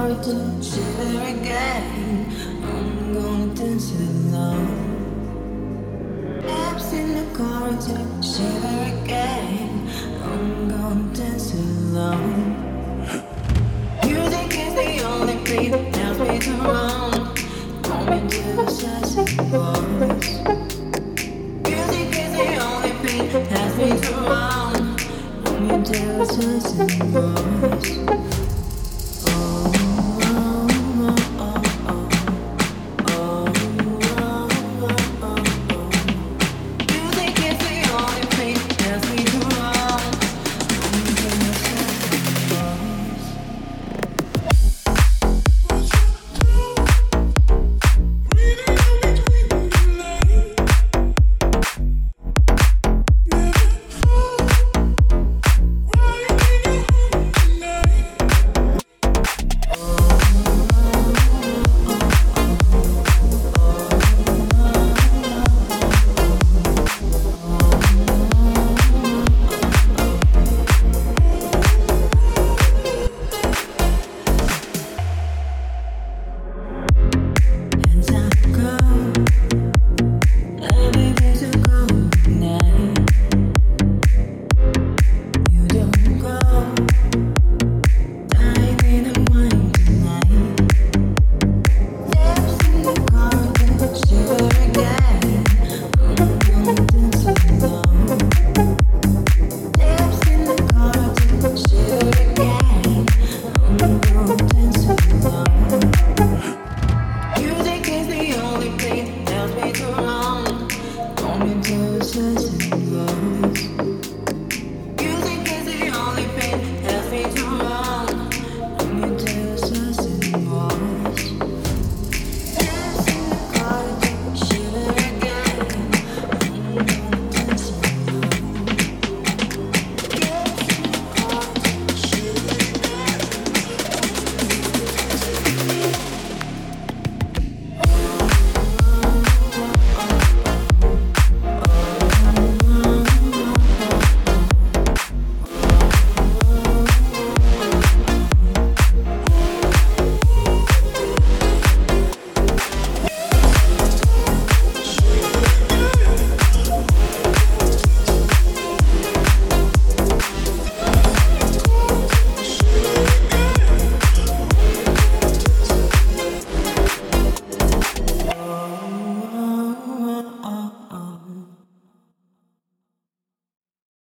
corridor, shiver again. I'm gonna dance alone. Steps in the corridor, shiver again. I'm gonna dance alone. Music is the only thing that helps me to run. Coming to a sense of voice. Music is the only thing that helps me to run. Coming to a sense of voice. Into the sunset glows.